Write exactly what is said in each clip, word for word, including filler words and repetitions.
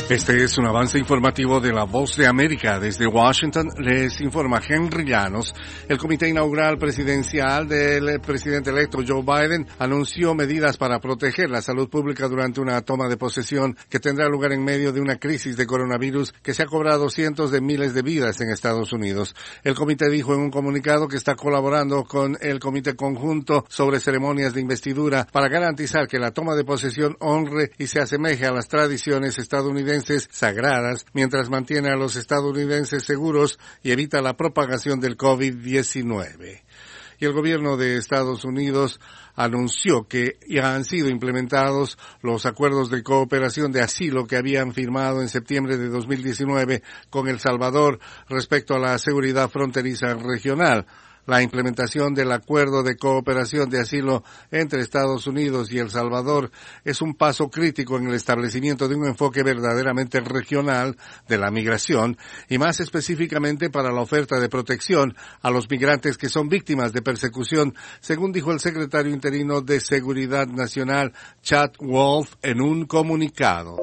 Este es un avance informativo de La Voz de América. Desde Washington les informa Henry Llanos. El comité inaugural presidencial del presidente electo Joe Biden anunció medidas para proteger la salud pública durante una toma de posesión que tendrá lugar en medio de una crisis de coronavirus que se ha cobrado cientos de miles de vidas en Estados Unidos. El comité dijo en un comunicado que está colaborando con el Comité Conjunto sobre Ceremonias de Investidura para garantizar que la toma de posesión honre y se asemeje a las tradiciones estadounidenses sagradas, mientras mantiene a los estadounidenses seguros y evita la propagación del COVID diecinueve. Y el gobierno de Estados Unidos anunció que ya han sido implementados los acuerdos de cooperación de asilo que habían firmado en septiembre de dos mil diecinueve con El Salvador respecto a la seguridad fronteriza regional. La implementación del acuerdo de cooperación de asilo entre Estados Unidos y El Salvador es un paso crítico en el establecimiento de un enfoque verdaderamente regional de la migración y más específicamente para la oferta de protección a los migrantes que son víctimas de persecución, según dijo el secretario interino de Seguridad Nacional, Chad Wolf, en un comunicado.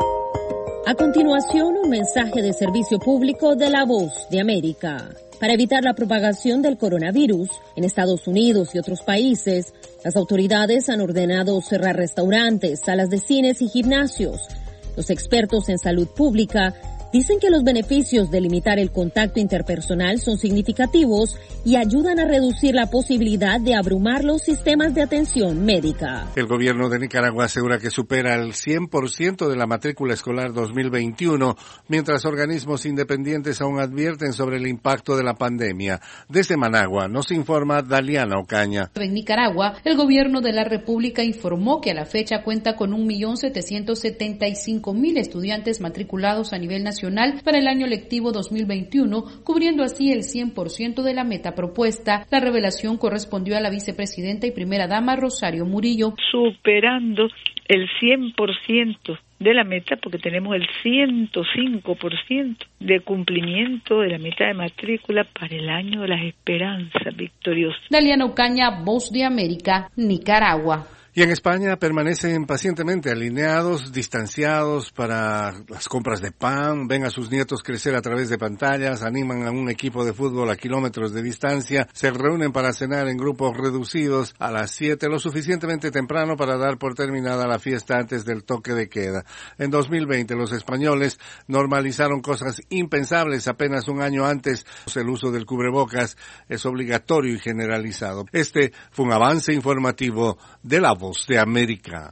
A continuación, un mensaje de servicio público de La Voz de América. Para evitar la propagación del coronavirus en Estados Unidos y otros países, las autoridades han ordenado cerrar restaurantes, salas de cines y gimnasios. Los expertos en salud pública dicen que los beneficios de limitar el contacto interpersonal son significativos y ayudan a reducir la posibilidad de abrumar los sistemas de atención médica. El gobierno de Nicaragua asegura que supera el cien por ciento de la matrícula escolar dos mil veintiuno, mientras organismos independientes aún advierten sobre el impacto de la pandemia. Desde Managua nos informa Daliana Ocaña. En Nicaragua, el gobierno de la República informó que a la fecha cuenta con un millón setecientos setenta y cinco mil estudiantes matriculados a nivel nacional para el año lectivo dos mil veintiuno, cubriendo así el cien por ciento de la meta propuesta. La revelación correspondió a la vicepresidenta y primera dama Rosario Murillo. Superando el cien por ciento de la meta, porque tenemos el ciento cinco por ciento de cumplimiento de la meta de matrícula para el año de las esperanzas victoriosas. Daliana Ocaña, Voz de América, Nicaragua. Y en España permanecen pacientemente alineados, distanciados para las compras de pan, ven a sus nietos crecer a través de pantallas, animan a un equipo de fútbol a kilómetros de distancia, se reúnen para cenar en grupos reducidos a las siete, lo suficientemente temprano para dar por terminada la fiesta antes del toque de queda. En dos mil veinte los españoles normalizaron cosas impensables apenas un año antes. El uso del cubrebocas es obligatorio y generalizado. Este fue un avance informativo de La Voz de América.